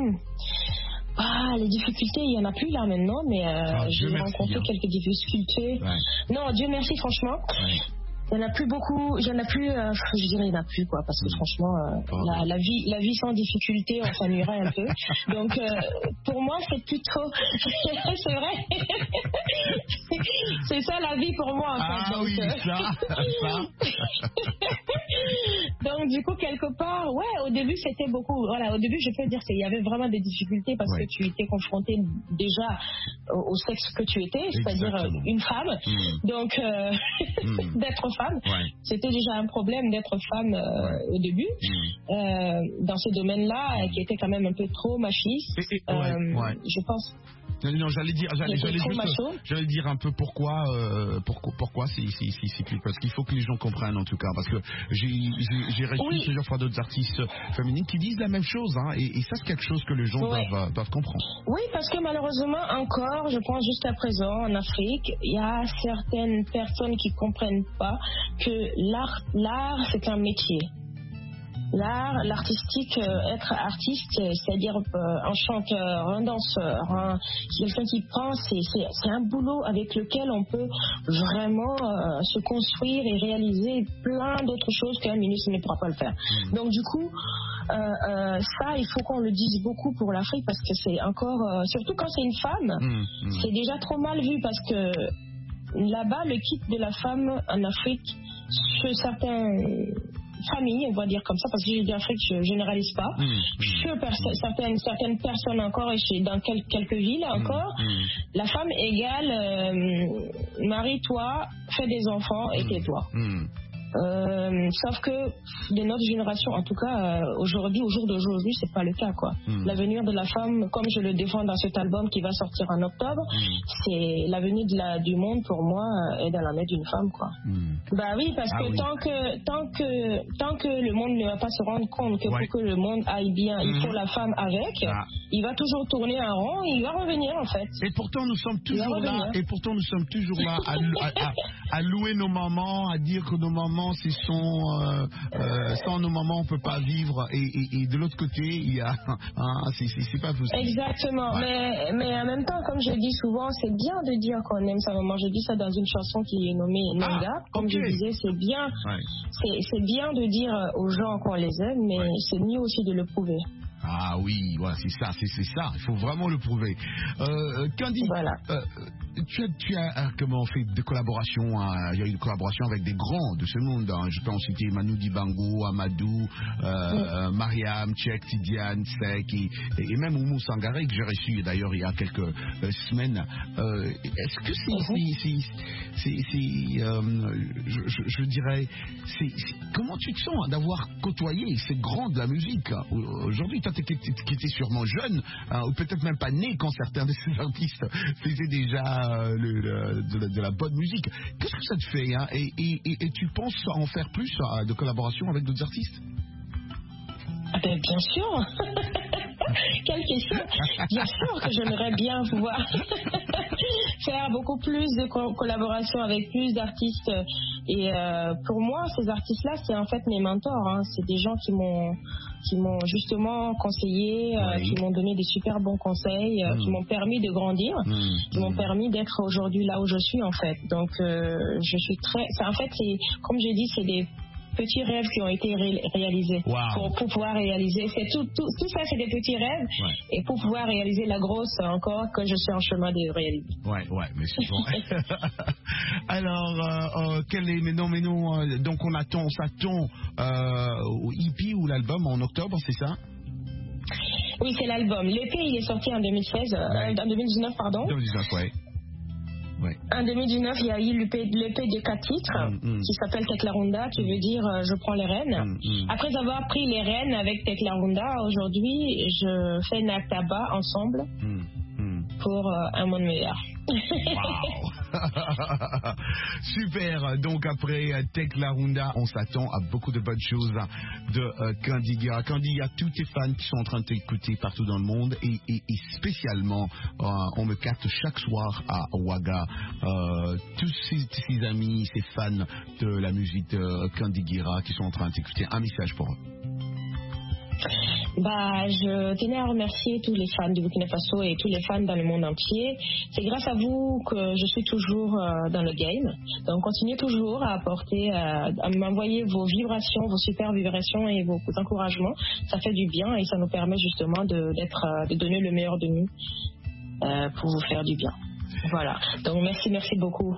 [SPEAKER 8] Les difficultés, il n'y en a plus là maintenant, mais j'ai rencontré quelques difficultés. Ouais. Non, Dieu merci, franchement. Ouais. Il n'y en a plus beaucoup, je dirais il n'y en a plus quoi, parce que franchement, la vie sans difficulté, on s'ennuierait un peu. Donc, pour moi, c'est plutôt, c'est vrai, c'est ça la vie pour moi en fait. Donc,
[SPEAKER 3] oui, ça.
[SPEAKER 8] Donc, du coup, quelque part, au début, c'était beaucoup, au début, je peux dire qu'il y avait vraiment des difficultés parce que tu étais confronté déjà au sexe que tu étais, c'est-à-dire une femme. Donc, d'être femme, c'était déjà un problème d'être femme au début dans ce domaine-là qui était quand même un peu trop machiste. Je pense.
[SPEAKER 3] Non, j'allais dire un peu pourquoi c'est plus, parce qu'il faut que les gens comprennent en tout cas, parce que j'ai reçu plusieurs fois d'autres artistes féminines qui disent la même chose, et ça c'est quelque chose que les gens doivent comprendre.
[SPEAKER 8] Oui, parce que malheureusement encore, je pense jusqu'à présent en Afrique, il y a certaines personnes qui comprennent pas que l'art c'est un métier. L'artistique, être artiste, c'est-à-dire un chanteur, un danseur, quelqu'un qui pense, c'est un boulot avec lequel on peut vraiment se construire et réaliser plein d'autres choses qu'un ministre ne pourra pas le faire. Donc du coup, ça, il faut qu'on le dise beaucoup pour l'Afrique parce que c'est encore, surtout quand c'est une femme, c'est déjà trop mal vu parce que là-bas, le kit de la femme en Afrique, chez certaines familles, on va dire comme ça, parce que j'ai dit Afrique, je généralise pas. Chez certaines personnes encore, et dans quelques villes encore, la femme égale marie-toi, fais des enfants et tais-toi. Sauf que de notre génération, en tout cas aujourd'hui, au jour d'aujourd'hui, c'est pas le cas quoi. L'avenir de la femme, comme je le défends dans cet album qui va sortir en octobre, c'est l'avenir du monde pour moi est dans la main d'une femme quoi. Bah oui, parce que tant que le monde ne va pas se rendre compte que pour que le monde aille bien, il faut la femme avec, il va toujours tourner en rond, il va revenir en fait.
[SPEAKER 3] Et pourtant nous sommes toujours là, à louer nos mamans, à dire que nos mamans mamans, sans nos mamans, on peut pas vivre. Et de l'autre côté, il y a, c'est pas possible.
[SPEAKER 8] Exactement.
[SPEAKER 3] Ouais.
[SPEAKER 8] Mais en même temps, comme je dis souvent, c'est bien de dire qu'on aime sa maman. Je dis ça dans une chanson qui est nommée Nanga. Comme je disais, c'est bien.
[SPEAKER 3] Ouais.
[SPEAKER 8] C'est bien de dire aux gens qu'on les aime, mais c'est mieux aussi de le prouver.
[SPEAKER 3] Ah oui, voilà, c'est ça. Il faut vraiment le prouver. Candy,
[SPEAKER 8] voilà.
[SPEAKER 3] Tu as comment fait de collaboration, il y a eu une collaboration avec des grands de ce monde. Je peux en citer Manu Dibango, Amadou, Mariam, Tchèque, Tidiane, Sek et même Oumou Sangaré que j'ai reçu d'ailleurs il y a quelques semaines. Est-ce que je dirais, comment tu te sens d'avoir côtoyé ces grands de la musique aujourd'hui? Toi, qui étais sûrement jeune, ou peut-être même pas né quand certains de ces artistes faisaient déjà de la bonne musique. Qu'est-ce que ça te fait, hein? Et tu penses en faire plus de collaboration avec d'autres artistes?
[SPEAKER 8] Bien sûr. Quelle question. Bien sûr que j'aimerais bien pouvoir faire beaucoup plus de collaboration avec plus d'artistes. Et pour moi, ces artistes-là, c'est en fait mes mentors. Hein. C'est des gens qui m'ont justement conseillé, qui m'ont donné des super bons conseils, qui m'ont permis de grandir, qui m'ont permis d'être aujourd'hui là où je suis en fait. Donc je suis en fait, c'est comme j'ai dit, c'est des petits rêves qui ont été réalisés. Wow. Pour pouvoir réaliser, c'est tout ça, c'est des petits rêves. Ouais. Et pour pouvoir réaliser la grosse encore que je suis en chemin de réaliser.
[SPEAKER 3] Ouais, mais c'est bon. Alors, quel est, mais non, donc on s'attend au EP ou l'album en octobre, c'est ça?
[SPEAKER 8] Oui, c'est l'album. L'EP, il est sorti en 2019, pardon.
[SPEAKER 3] 2019, ouais. Ouais.
[SPEAKER 8] En 2019, il y a eu l'EP de 4 titres qui s'appelle Teklarunda, qui veut dire je prends les rênes. Après avoir pris les rênes avec Teklarunda, aujourd'hui, je fais Naktaba ensemble pour un monde meilleur.
[SPEAKER 3] Wow. Super. Donc après Teklarunda, on s'attend à beaucoup de bonnes choses de Candy Guira. Candy, il y a tous tes fans qui sont en train de t'écouter partout dans le monde et spécialement on me capte chaque soir à Ouaga. Tous ces amis, ces fans de la musique de Candy Guira qui sont en train de t'écouter, un message pour eux.
[SPEAKER 8] Je tenais à remercier tous les fans du Burkina Faso et tous les fans dans le monde entier. C'est grâce à vous que je suis toujours dans le game. Donc continuez toujours à apporter, à m'envoyer vos vibrations, vos super vibrations et vos encouragements. Ça fait du bien et ça nous permet justement de donner le meilleur de nous pour vous faire du bien. Voilà, donc merci beaucoup.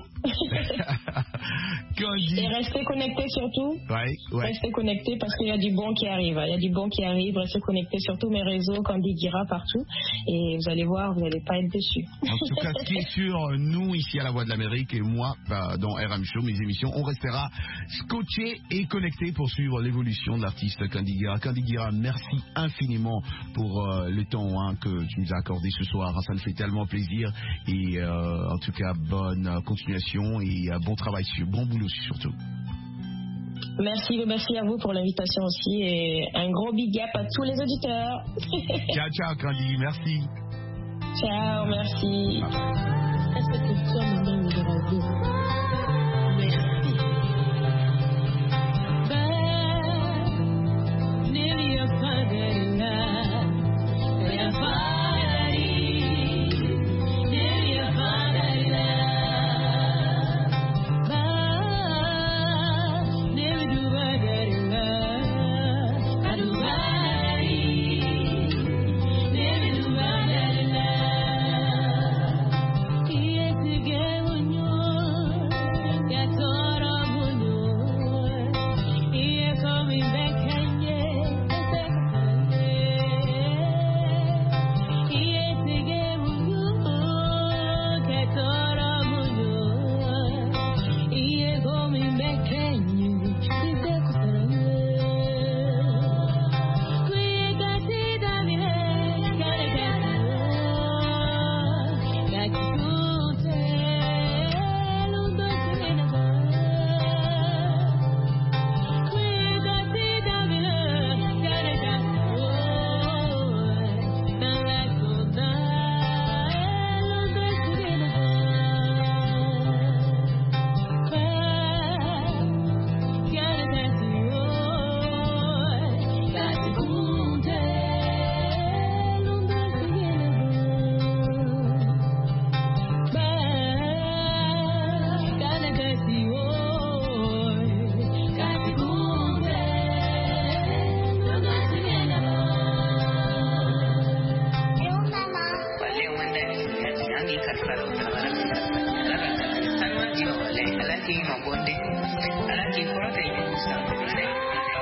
[SPEAKER 8] Et restez connectés surtout. Restez connectés parce qu'il y a du bon qui arrive. Restez connectés sur tous mes réseaux, Candy Guira partout. Et vous allez voir, vous n'allez pas être déçus.
[SPEAKER 3] En tout cas, ce qui est sûr, nous ici à La Voix de l'Amérique et moi dans RM Show, mes émissions, on restera scotchés et connectés pour suivre l'évolution de l'artiste Candy Guira. Candy Guira, merci infiniment pour le temps que tu nous as accordé ce soir. Ça nous fait tellement plaisir et en tout cas, bonne continuation et bon travail, bon boulot surtout.
[SPEAKER 8] Merci à vous pour l'invitation aussi et un gros big up à tous les auditeurs.
[SPEAKER 3] Ciao Candy, merci.
[SPEAKER 8] Ciao, merci. Est-ce que tu sommes dans le radio?
[SPEAKER 13] King Mabonde. Ala King Kora kay Musa.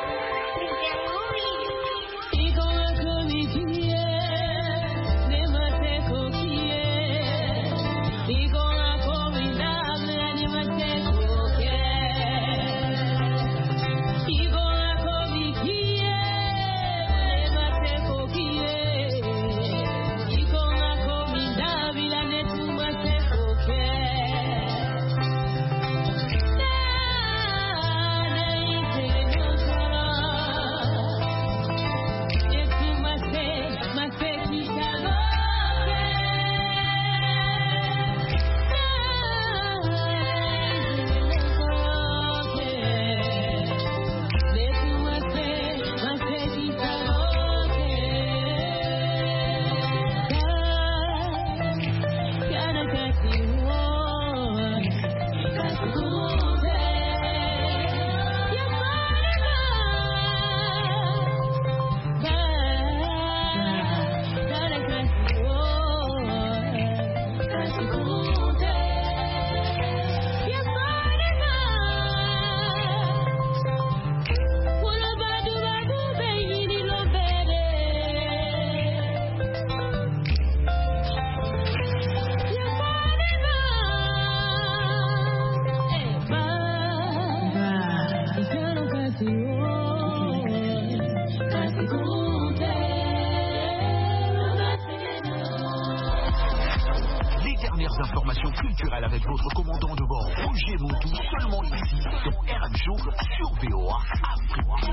[SPEAKER 12] Informations culturelles avec votre commandant de bord Roger Montou, seulement ici sur RM Show sur VOA Afrique.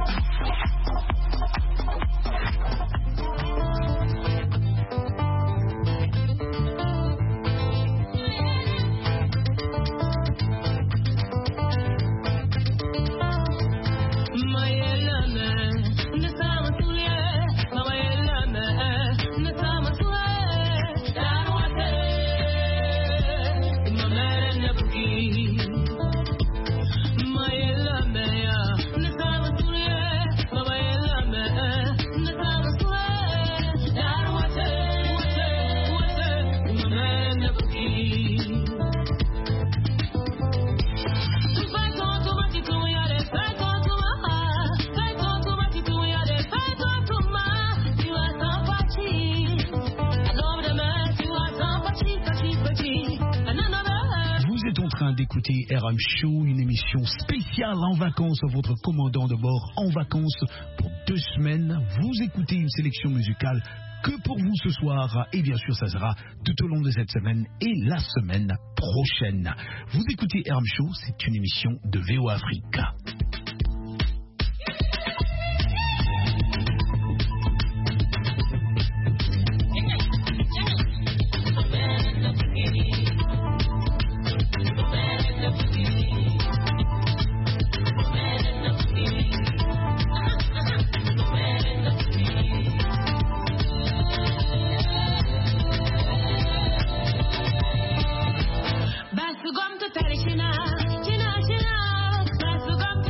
[SPEAKER 3] D'écouter RM Show, une émission spéciale en vacances, votre commandant de bord en vacances pour 2 semaines. Vous écoutez une sélection musicale que pour vous ce soir, et bien sûr ça sera tout au long de cette semaine et la semaine prochaine. Vous écoutez RM Show, c'est une émission de VOA Africa.
[SPEAKER 14] Basugom to Talishina, China, China, Basugom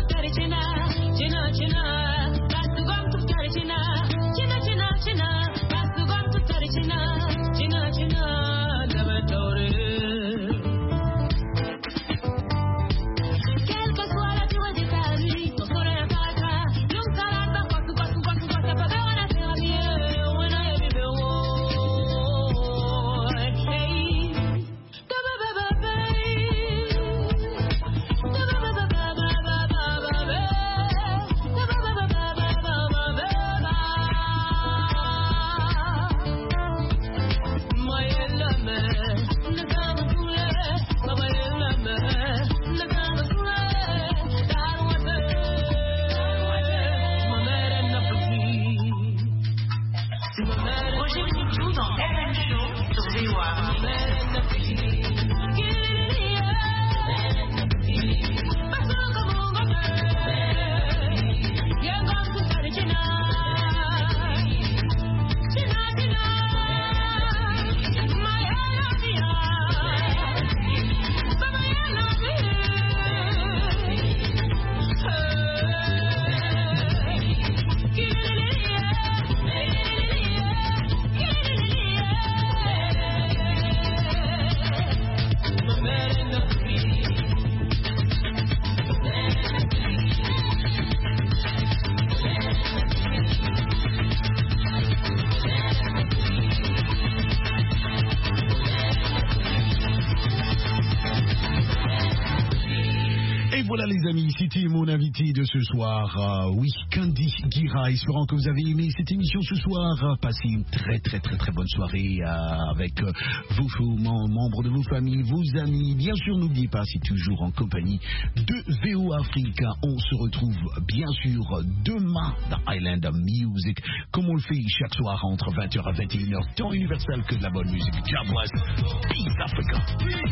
[SPEAKER 3] voilà les amis, c'était mon invité de ce soir. Oui, Candy Guira, espérant que vous avez aimé cette émission ce soir. Passez une très très très très bonne soirée avec vos membres de vos familles, vos amis. Bien sûr, n'oubliez pas, c'est toujours en compagnie de VO Africa. On se retrouve bien sûr demain dans Island Music, comme on le fait chaque soir entre 20h à 21h, temps universel que de la bonne musique. God bless. Peace Africa.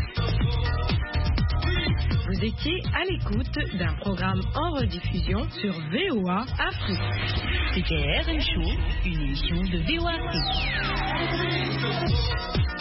[SPEAKER 1] Vous étiez à l'écoute d'un programme en rediffusion sur VOA Afrique.
[SPEAKER 6] C'était RM Show, une émission de VOA Afrique.